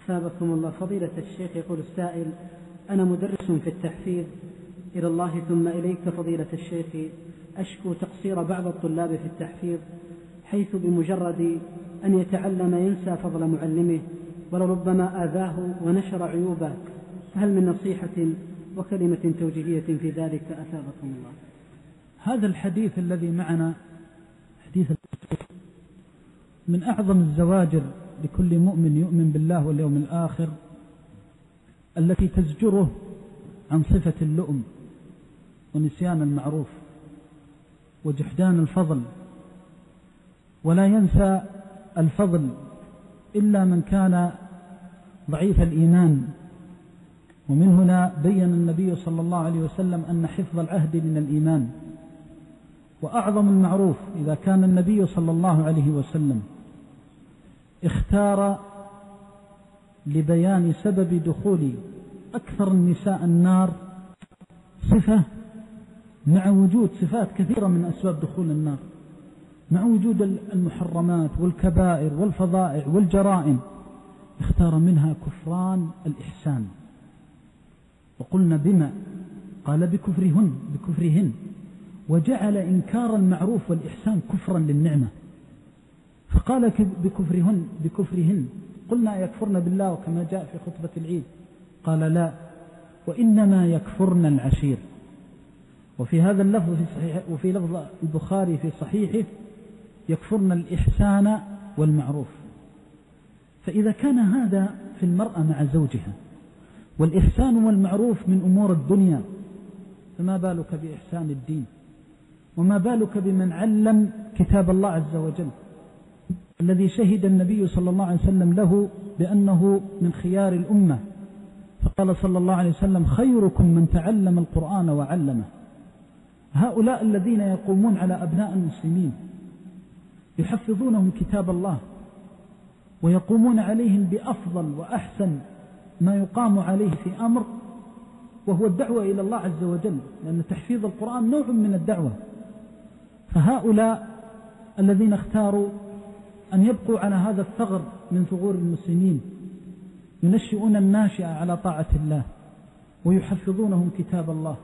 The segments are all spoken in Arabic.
أثابكم الله. فضيلة الشيخ، يقول السائل: أنا مدرس في التحفيظ إلى الله ثم إليك فضيلة الشيخ، أشكو تقصير بعض الطلاب في التحفيظ، حيث بمجرد أن يتعلم ينسى فضل معلمه ولربما آذاه ونشر عيوبه، فهل من نصيحة وكلمة توجيهية في ذلك أثابكم الله؟ هذا الحديث الذي معنا حديث من أعظم الزواجر لكل مؤمن يؤمن بالله واليوم الآخر، التي تزجره عن صفة اللؤم ونسيان المعروف وجحدان الفضل. ولا ينسى الفضل إلا من كان ضعيف الإيمان. ومن هنا بين النبي صلى الله عليه وسلم أن حفظ العهد من الإيمان. وأعظم المعروف إذا كان النبي صلى الله عليه وسلم اختار لبيان سبب دخول أكثر النساء النار صفة، مع وجود صفات كثيرة من أسباب دخول النار، مع وجود المحرمات والكبائر والفظائع والجرائم، اختار منها كفران الإحسان. وقلنا بما قال بكفرهن، وجعل إنكار المعروف والإحسان كفرا للنعمة، فقال بكفرهن. قلنا يكفرن بالله وكما جاء في خطبة العيد، قال لا، وإنما يكفرن العشير. وفي هذا اللفظ وفي لفظ البخاري في صحيحه يكفرن الإحسان والمعروف. فإذا كان هذا في المرأة مع زوجها، والإحسان والمعروف من أمور الدنيا، فما بالك بإحسان الدين؟ وما بالك بمن علم كتاب الله عز وجل، الذي شهد النبي صلى الله عليه وسلم له بأنه من خيار الأمة، فقال صلى الله عليه وسلم: خيركم من تعلم القرآن وعلمه. هؤلاء الذين يقومون على أبناء المسلمين يحفظونهم كتاب الله، ويقومون عليهم بأفضل وأحسن ما يقام عليه في أمر، وهو الدعوة إلى الله عز وجل، لأن تحفيظ القرآن نوع من الدعوة. فهؤلاء الذين اختاروا أن يبقوا على هذا الثغر من ثغور المسلمين ينشئون الناشئة على طاعة الله، ويحفظونهم كتاب الله،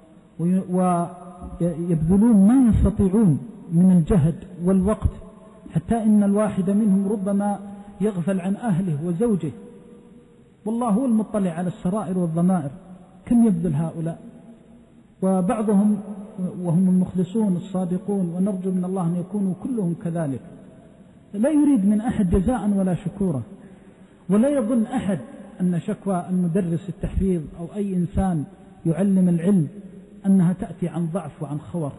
ويبذلون ما يستطيعون من الجهد والوقت، حتى إن الواحد منهم ربما يغفل عن أهله وزوجه، والله هو المطلع على السرائر والضمائر. كم يبذل هؤلاء؟ وبعضهم وهم المخلصون الصادقون، ونرجو من الله أن يكونوا كلهم كذلك، لا يريد من أحد جزاء ولا شكورا، ولا يظن أحد أن شكوى المدرس التحفيظ أو أي إنسان يعلم العلم أنها تأتي عن ضعف وعن خور،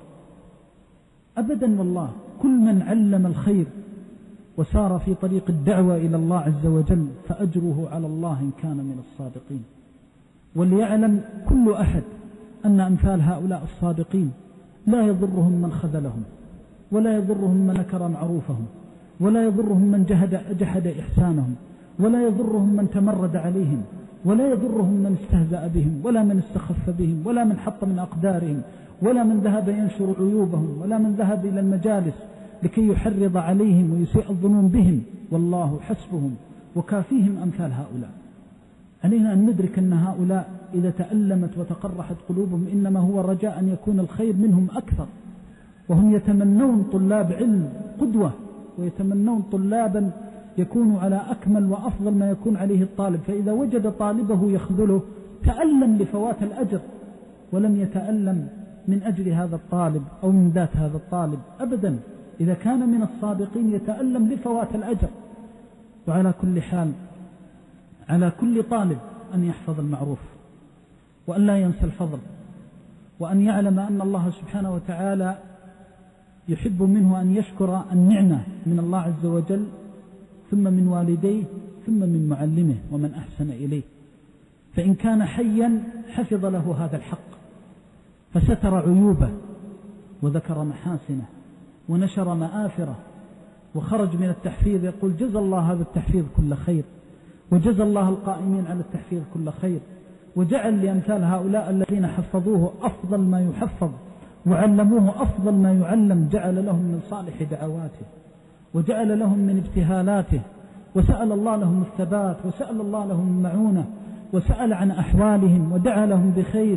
أبدا والله. كل من علم الخير وسار في طريق الدعوة إلى الله عز وجل فأجره على الله إن كان من الصادقين. وليعلم كل أحد أن أمثال هؤلاء الصادقين لا يضرهم من خذلهم، ولا يضرهم من نكر معروفهم، ولا يضرهم من جحد إحسانهم، ولا يضرهم من تمرد عليهم، ولا يضرهم من استهزأ بهم، ولا من استخف بهم، ولا من حط من أقدارهم، ولا من ذهب ينشر عيوبهم، ولا من ذهب إلى المجالس لكي يحرض عليهم ويسيء الظنون بهم. والله حسبهم وكافيهم أمثال هؤلاء. علينا أن ندرك أن هؤلاء إذا تألمت وتقرحت قلوبهم إنما هو رجاء أن يكون الخير منهم أكثر، وهم يتمنون طلاب علم قدوة، ويتمنون طلابا يكونوا على أكمل وأفضل ما يكون عليه الطالب. فإذا وجد طالبه يخذله تألم لفوات الأجر، ولم يتألم من أجل هذا الطالب أو من ذات هذا الطالب أبدا. إذا كان من الصادقين يتألم لفوات الأجر. وعلى كل حال على كل طالب أن يحفظ المعروف، وأن لا ينسى الفضل، وأن يعلم أن الله سبحانه وتعالى يحب منه أن يشكر النعمة من الله عز وجل، ثم من والديه، ثم من معلمه ومن أحسن إليه. فإن كان حيا حفظ له هذا الحق، فستر عيوبه وذكر محاسنه ونشر مآثره، وخرج من التحفيظ يقول: جزى الله هذا التحفيظ كل خير، وجزى الله القائمين على التحفيظ كل خير. وجعل لأمثال هؤلاء الذين حفظوه أفضل ما يحفظ وعلموه أفضل ما يعلم، جعل لهم من صالح دعواته، وجعل لهم من ابتهالاته، وسأل الله لهم الثبات، وسأل الله لهم المعونة، وسأل عن أحوالهم ودعا لهم بخير،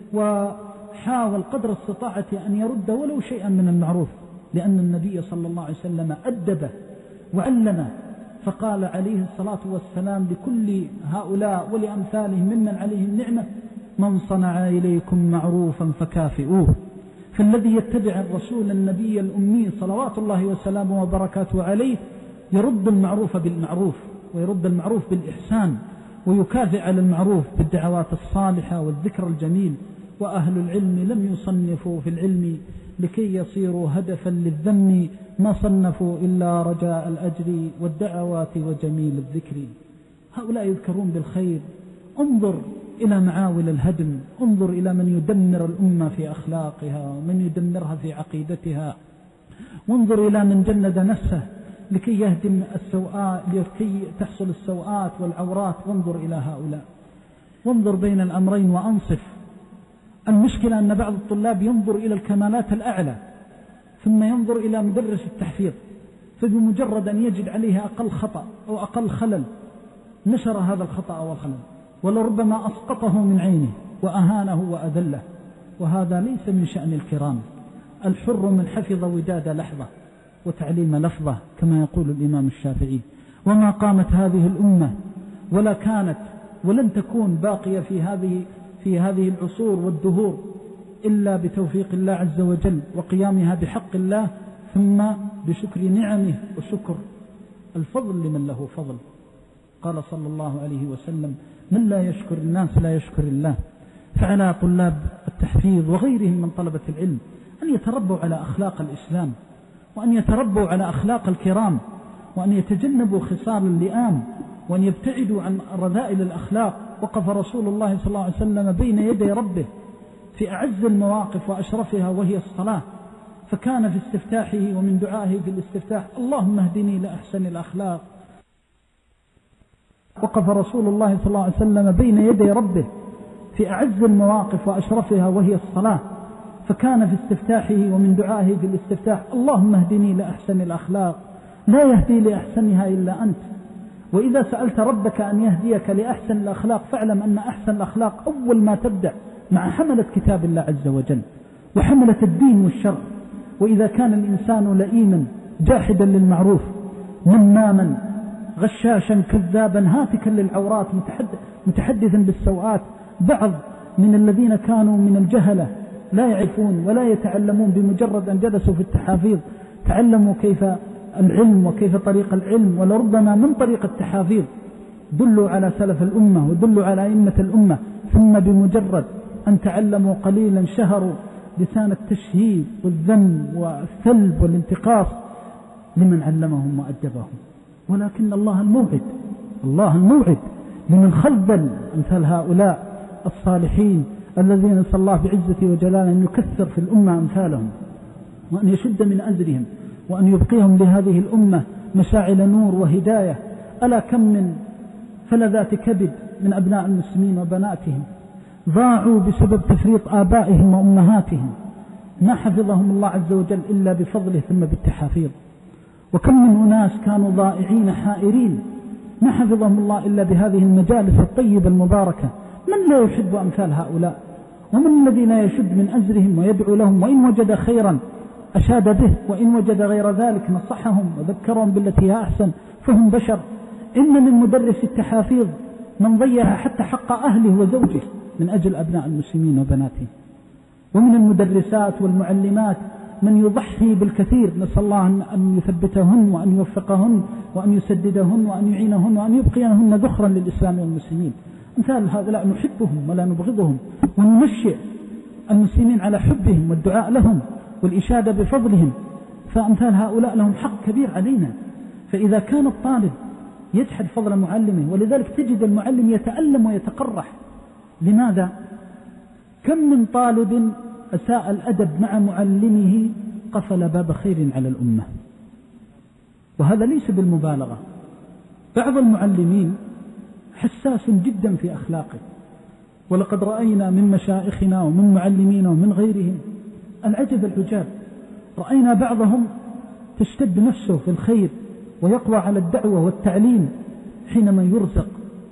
وحاول قدر استطاعته أن يرد ولو شيئا من المعروف، لأن النبي صلى الله عليه وسلم أدبه وعلمه، فقال عليه الصلاة والسلام لكل هؤلاء ولأمثالهم ممن عليه النعمة: من صنع إليكم معروفا فكافئوه. فالذي يتبع الرسول النبي الأمي صلوات الله وسلامه وبركاته عليه يرد المعروف بالمعروف، ويرد المعروف بالإحسان، ويكافئ على المعروف بالدعوات الصالحة والذكر الجميل. وأهل العلم لم يصنفوا في العلم لكي يصيروا هدفا للذم، ما صنفوا إلا رجاء الأجر والدعوات وجميل الذكر. هؤلاء يذكرون بالخير. انظر إلى معاول الهدم، انظر إلى من يدمر الأمة في أخلاقها ومن يدمرها في عقيدتها، وانظر إلى من جند نفسه لكي يهدم السوءات، لكي تحصل السوءات والعورات. وانظر إلى هؤلاء، وانظر بين الأمرين وأنصف. المشكلة أن بعض الطلاب ينظر إلى الكمالات الأعلى ثم ينظر إلى مدرس التحفيظ، فبمجرد أن يجد عليه أقل خطأ أو أقل خلل نشر هذا الخطأ أو الخلل، ولربما أسقطه من عينه وأهانه وأذله. وهذا ليس من شأن الكرام. الحر من حفظ وداد لحظة وتعليم لفظة، كما يقول الإمام الشافعي. وما قامت هذه الأمة ولا كانت ولن تكون باقية في هذه العصور والدهور إلا بتوفيق الله عز وجل وقيامها بحق الله، ثم بشكر نعمه وشكر الفضل لمن له فضل. قال صلى الله عليه وسلم: من لا يشكر الناس لا يشكر الله. فعلى طلاب التحفيظ وغيرهم من طلبة العلم أن يتربوا على أخلاق الإسلام، وأن يتربوا على أخلاق الكرام، وأن يتجنبوا خصال اللئام، وأن يبتعدوا عن رذائل الأخلاق. وقف رسول الله صلى الله عليه وسلم بين يدي ربه في أعز المواقف وأشرفها وهي الصلاة، فكان في استفتاحه ومن دعائه في الاستفتاح: اللهم اهدني لأحسن الأخلاق. وقف رسول الله صلى الله عليه وسلم بين يدي ربه في أعز المواقف وأشرفها وهي الصلاة، فكان في استفتاحه ومن دعائه في الاستفتاح: اللهم اهدني لأحسن الأخلاق، لا يهدي لأحسنها إلا أنت. وإذا سألت ربك أن يهديك لأحسن الأخلاق فاعلم أن أحسن الأخلاق أول ما تبدأ مع حملة كتاب الله عز وجل وحملة الدين والشرع. وإذا كان الإنسان لئيما جاحدا للمعروف نماما غشاشا كذابا هاتكا للعورات متحدثا بالسوءات، بعض من الذين كانوا من الجهلة لا يعرفون ولا يتعلمون، بمجرد أن جلسوا في التحافيظ تعلموا كيف العلم وكيف طريق العلم، ولربما من طريق التحافيظ دلوا على سلف الأمة ودلوا على أئمة الأمة، ثم بمجرد أن تعلموا قليلا شهروا لسان التشهيد والذم والثلب والانتقاص لمن علمهم وأدبهم. ولكن الله الموعد لمن خذل أمثال هؤلاء الصالحين الذين نسأل الله بعزته وجلاله أن يكثر في الأمة أمثالهم، وأن يشد من أزرهم، وأن يبقيهم لهذه الأمة مشاعل نور وهداية. ألا كم من فلذات كبد من أبناء المسلمين وبناتهم ضاعوا بسبب تفريط آبائهم وأمهاتهم، ما حفظهم الله عز وجل إلا بفضله ثم بالتحافيظ. وكم من أناس كانوا ضائعين حائرين ما حفظهم الله إلا بهذه المجالس الطيبة المباركة. من لا يحب أمثال هؤلاء؟ ومن الذي لا يشد من أزرهم ويدعو لهم، وإن وجد خيرا أشاد به، وإن وجد غير ذلك نصحهم وذكرهم بالتي هي أحسن، فهم بشر. إن من مدرس التحافيظ من ضيع حتى حق أهله وزوجه من أجل أبناء المسلمين وبناتهم، ومن المدرسات والمعلمات من يضحي بالكثير، نسأل الله أن يثبتهن وأن يوفقهن وأن يسددهن وأن يعينهن وأن يبقيهن ذخرا للإسلام والمسلمين. أمثال هؤلاء نحبهم ولا نبغضهم، وننشئ المسلمين على حبهم والدعاء لهم والإشادة بفضلهم. فأمثال هؤلاء لهم حق كبير علينا. فإذا كان الطالب يجحد فضل معلمه، ولذلك تجد المعلم يتألم ويتقرح. لماذا؟ كم من طالب أساء الأدب مع معلمه قفل باب خير على الأمة، وهذا ليس بالمبالغة. بعض المعلمين حساس جدا في أخلاقه، ولقد رأينا من مشايخنا ومن معلمين ومن غيرهم العجب العجاب. رأينا بعضهم تشتد نفسه في الخير ويقوى على الدعوة والتعليم حينما يرزق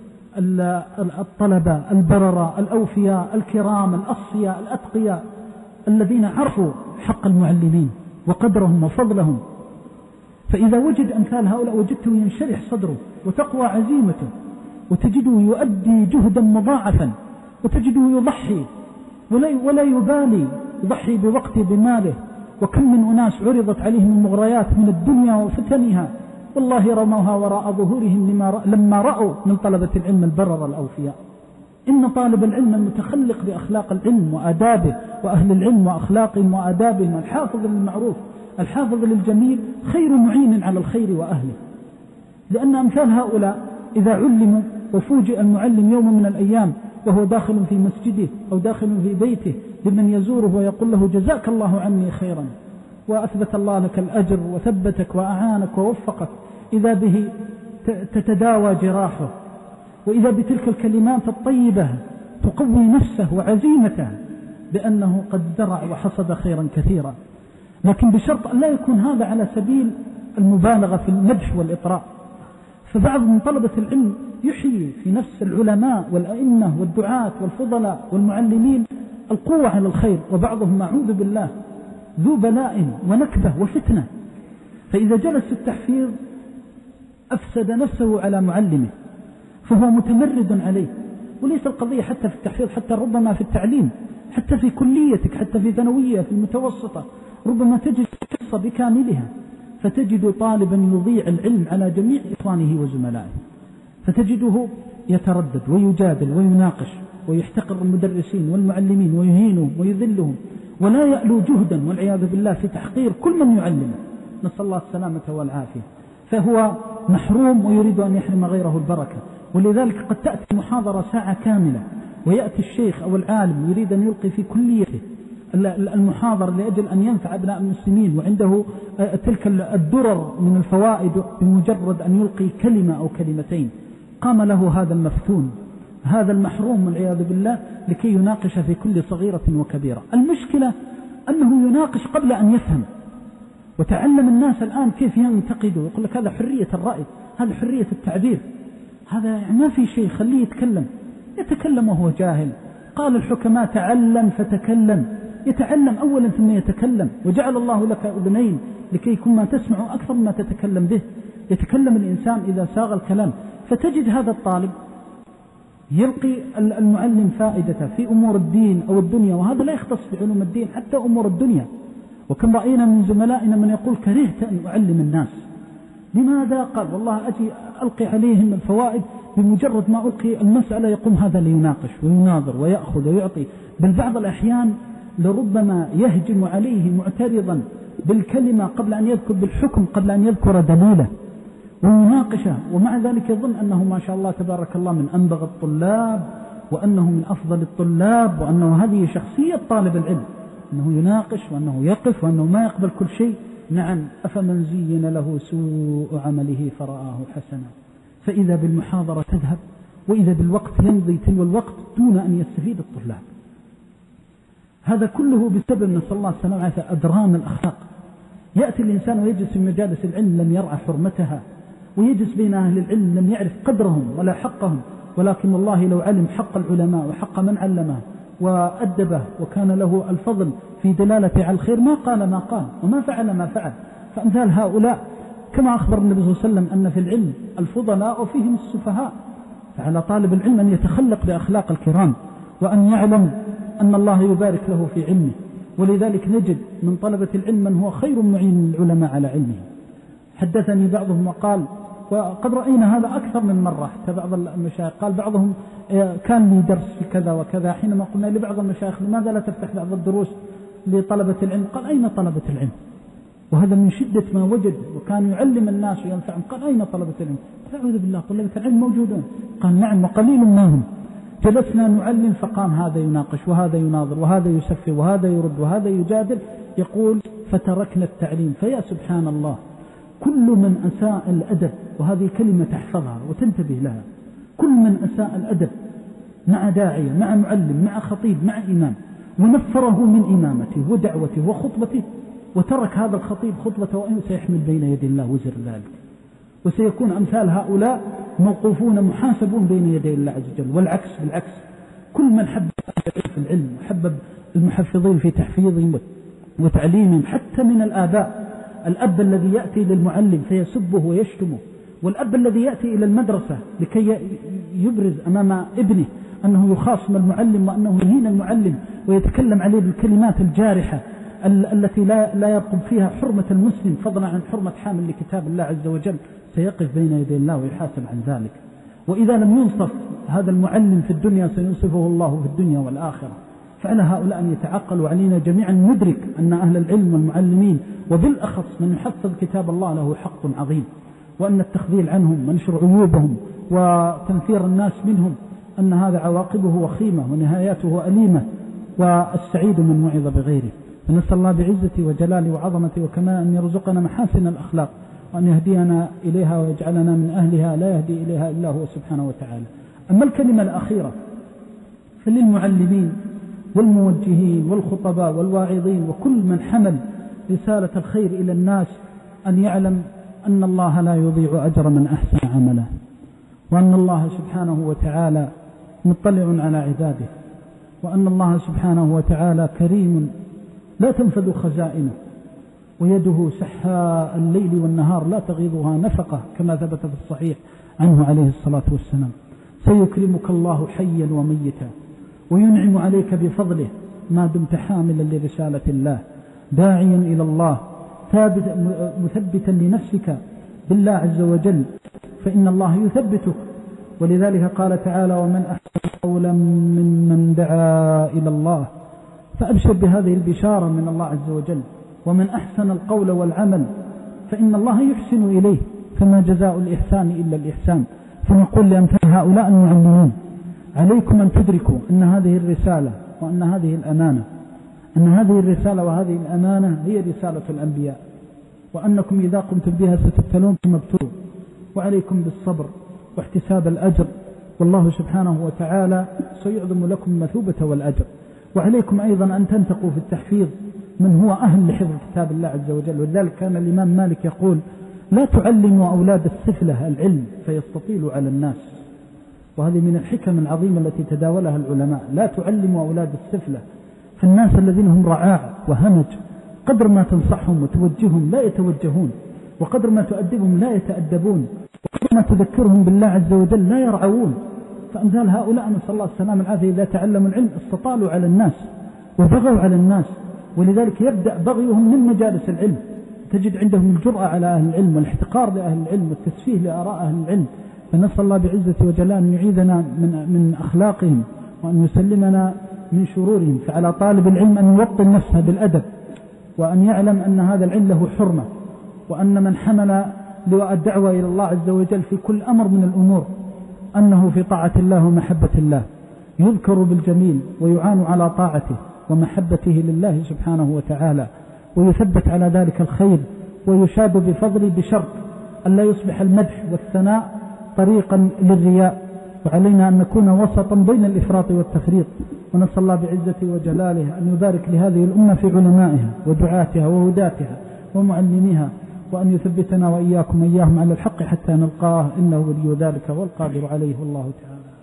الطلبة البررة الأوفياء الكرام الأصفياء الأتقياء الذين عرفوا حق المعلمين وقدرهم وفضلهم. فإذا وجد أمثال هؤلاء وجدته ينشرح صدره وتقوى عزيمته، وتجده يؤدي جهدا مضاعفا، وتجده يضحي ولا يبالي، يضحي بوقته بماله. وكم من أناس عرضت عليهم المغريات من الدنيا وفتنها والله رموها وراء ظهورهم لما رأوا من طلبة العلم البرر الأوفياء. إن طالب العلم المتخلق بأخلاق العلم وآدابه، وأهل العلم وأخلاقهم وآدابهم، الحافظ للمعروف الحافظ للجميل، خير معين على الخير وأهله. لأن أمثال هؤلاء إذا علموا وفوجئ المعلم يوم من الأيام وهو داخل في مسجده أو داخل في بيته بمن يزوره ويقول له جزاك الله عني خيرا وأثبت الله لك الأجر وثبتك وأعانك ووفقك، إذا به تتداوى جراحه، وإذا بتلك الكلمات الطيبة تقوي نفسه وعزيمته بأنه قد زرع وحصد خيرا كثيرا. لكن بشرط أن لا يكون هذا على سبيل المبالغة في المدح والإطراء. فبعض من طلبة العلم يحيي في نفس العلماء والأئمة والدعاة والفضلاء والمعلمين القوة على الخير، وبعضهم أعوذ بالله ذو بلاء ونكبة وفتنة. فإذا جلس التحفيظ أفسد نفسه على معلمه، فهو متمرد عليه. وليس القضية حتى في التحفيظ، حتى ربما في التعليم، حتى في كليتك، حتى في ثانوية، في المتوسطة، ربما تجد قصة بكاملها، فتجد طالبا يضيع العلم على جميع إخوانه وزملائه، فتجده يتردد ويجادل ويناقش ويحتقر المدرسين والمعلمين ويهينهم ويذلهم، ولا يألو جهدا والعياذ بالله في تحقير كل من يعلمه، نسأل الله السلامة والعافية. فهو محروم ويريد أن يحرم غيره البركة. ولذلك قد تأتي محاضرة ساعة كاملة ويأتي الشيخ أو العالم يريد أن يلقي في كليته المحاضرة لأجل أن ينفع أبناء المسلمين، وعنده تلك الدرر من الفوائد، بمجرد أن يلقي كلمة أو كلمتين قام له هذا المفتون هذا المحروم والعياذ بالله لكي يناقش في كل صغيرة وكبيرة. المشكلة أنه يناقش قبل أن يفهم. وتعلم الناس الآن كيف ينتقدوا، يقول لك هذا حرية الرأي، هذا حرية التعبير، هذا ما في شيء، خليه يتكلم وهو جاهل. قال الحكماء تعلم فتكلم، يتعلم أولا ثم يتكلم. وجعل الله لك أذنين لكي يكون ما تسمع أكثر ما تتكلم به. يتكلم الإنسان إذا ساغ الكلام. فتجد هذا الطالب يلقي المعلم فائدته في أمور الدين أو الدنيا، وهذا لا يختص بعلوم الدين، حتى أمور الدنيا. وكم رأينا من زملائنا من يقول كرهت أن أعلم الناس. لماذا؟ قال والله أجي ألقي عليهم الفوائد، بمجرد ما ألقي المسألة يقوم هذا ليناقش ويناظر ويأخذ ويعطي، بل بعض الأحيان لربما يهجم عليه معترضا بالكلمة قبل أن يذكر بالحكم، قبل أن يذكر دليله ويناقشه، ومع ذلك يظن أنه ما شاء الله تبارك الله من أنبغ الطلاب، وأنه من أفضل الطلاب، وأنه هذه شخصية طالب العلم، أنه يناقش وأنه يقف وأنه ما يقبل كل شيء. نعم، أفمن زين له سوء عمله فرآه حسنا. فإذا بالمحاضرة تذهب، وإذا بالوقت يمضي تلو الوقت دون أن يستفيد الطلاب. هذا كله بسبب نسأل الله السلامة أدران الأخلاق. يأتي الإنسان ويجلس في مجالس العلم لم يرعى حرمتها، ويجلس بين أهل العلم لم يعرف قدرهم ولا حقهم. ولكن الله لو علم حق العلماء وحق من علمه وأدبه وكان له الفضل في دلالة على الخير ما قال ما قال وما فعل ما فعل. فأمثال هؤلاء كما أخبر النبي صلى الله عليه وسلم أن في العلم الفضلاء وفيهم السفهاء. فعلى طالب العلم أن يتخلق بأخلاق الكرام، وأن يعلم أن الله يبارك له في علمه. ولذلك نجد من طلبة العلم من هو خير معين العلماء على علمه. حدثني بعضهم وقال، وقد رأينا هذا أكثر من مرة، حتى بعض المشايخ قال بعضهم كان لي درس في كذا وكذا، حينما قلنا لبعض المشايخ لماذا لا تفتح بعض الدروس لطلبة العلم؟ قال أين طلبة العلم؟ وهذا من شدة ما وجد، وكان يعلم الناس وينفعهم. قال أين طلبة العلم؟ أعوذ بالله، طلبة العلم موجودون. قال نعم وقليل منهم. جلسنا نعلم فقام هذا يناقش وهذا يناظر وهذا يسفي وهذا يرد وهذا يجادل. يقول فتركنا التعليم. فيا سبحان الله، كل من أساء الأدب، وهذه كلمة تحفظها وتنتبه لها، كل من أساء الأدب مع داعية مع معلم مع خطيب مع إمام، ونفره من إمامته ودعوته وخطبته، وترك هذا الخطيب خطبته، وإن سيحمل بين يدي الله وزر ذلك. وسيكون أمثال هؤلاء موقوفون محاسبون بين يدي الله عز وجل. والعكس بالعكس، كل من حب في العلم وحبب المحفظين في تحفيظهم وتعليمهم، حتى من الآباء، الأب الذي يأتي للمعلم فيسبه ويشتمه، والأب الذي يأتي إلى المدرسة لكي يبرز أمام ابنه أنه يخاصم المعلم وأنه يهين المعلم ويتكلم عليه بالكلمات الجارحة التي لا يرقب فيها حرمة المسلم فضلا عن حرمة حامل لكتاب الله عز وجل، سيقف بين يدي الله ويحاسب عن ذلك. وإذا لم ينصف هذا المعلم في الدنيا سينصفه الله في الدنيا والآخرة. فعلى هؤلاء أن يتعقلوا، علينا جميعا ندرك أن أهل العلم والمعلمين وبالأخص من يحفظ كتاب الله له حق عظيم، وأن التخذيل عنهم ونشر عيوبهم وتنفير الناس منهم أن هذا عواقبه وخيمة ونهاياته أليمة، والسعيد من وعظ بغيره. فنسأل الله بعزته وجلاله وعظمته وكما أن يرزقنا محاسن الأخلاق وأن يهدينا إليها ويجعلنا من أهلها لا يهدي إليها إلا هو سبحانه وتعالى. أما الكلمة الأخيرة فللمعلمين والموجهين والخطباء والواعظين وكل من حمل رسالة الخير إلى الناس أن يعلم أن الله لا يضيع أجر من أحسن عملا، وأن الله سبحانه وتعالى مطلع على عباده، وأن الله سبحانه وتعالى كريم لا تنفذ خزائنه، ويده سحاء الليل والنهار لا تغيضها نفقة كما ثبت في الصحيح عنه عليه الصلاة والسلام. سيكرمك الله حيا وميتا وينعم عليك بفضله ما دمت حاملا لرسالة الله، داعيا إلى الله، مثبتا لنفسك بالله عز وجل، فإن الله يثبتك. ولذلك قال تعالى: ومن أحسن قولا ممن دعا إلى الله. فأبشر بهذه البشارة من الله عز وجل. ومن أحسن القول والعمل فإن الله يحسن إليه، فما جزاء الإحسان إلا الإحسان. فنقول لأمثال هؤلاء المعلمين: عليكم أن تدركوا أن هذه الرسالة وأن هذه الأمانة، أن هذه الرسالة وهذه الأمانة هي رسالة الأنبياء، وأنكم إذا قمتم بها ستبتلون ثم ابتلوا، وعليكم بالصبر واحتساب الأجر، والله سبحانه وتعالى سيعظم لكم المثوبة والأجر. وعليكم أيضا أن تنتقوا في التحفيظ من هو أهل لحفظ كتاب الله عز وجل. ولذلك كان الإمام مالك يقول: لا تعلموا أولاد السفلة العلم فيستطيلوا على الناس. وهذه من الحكم العظيمة التي تداولها العلماء: لا تعلموا أولاد السفلة. فالناس الذين هم رعاع وهمج قدر ما تنصحهم وتوجههم لا يتوجهون، وقدر ما تؤدبهم لا يتأدبون، وقدر ما تذكرهم بالله عز وجل لا يرعون. فأمثال هؤلاء نسأل الله السلامة والعافية إذا تعلموا العلم استطالوا على الناس وبغوا على الناس، ولذلك يبدأ بغيهم من مجالس العلم. تجد عندهم الجرأة على أهل العلم والاحتقار لأهل العلم والتسفيه لآراء أهل العلم. فنسأل الله بعزة وجلاله أن يعيذنا من أخلاقهم وأن يسلمنا من شرورهم. فعلى طالب العلم أن يوطن نفسه بالأدب، وأن يعلم أن هذا العلم له حرمة، وأن من حمل لواء الدعوة إلى الله عز وجل في كل أمر من الأمور أنه في طاعة الله ومحبة الله، يذكر بالجميل ويعان على طاعته ومحبته لله سبحانه وتعالى، ويثبت على ذلك الخير ويشاد بفضله، بشرط أن لا يصبح المدح والثناء طريقا للرياء. وعلينا أن نكون وسطا بين الإفراط والتفريط. ونسأل الله بعزته وجلاله أن يبارك لهذه الأمة في علمائها ودعاتها وهداتها ومعلميها، وأن يثبتنا وإياكم إياهم على الحق حتى نلقاه، إنه ولي ذلك والقادر عليه، والله تعالى.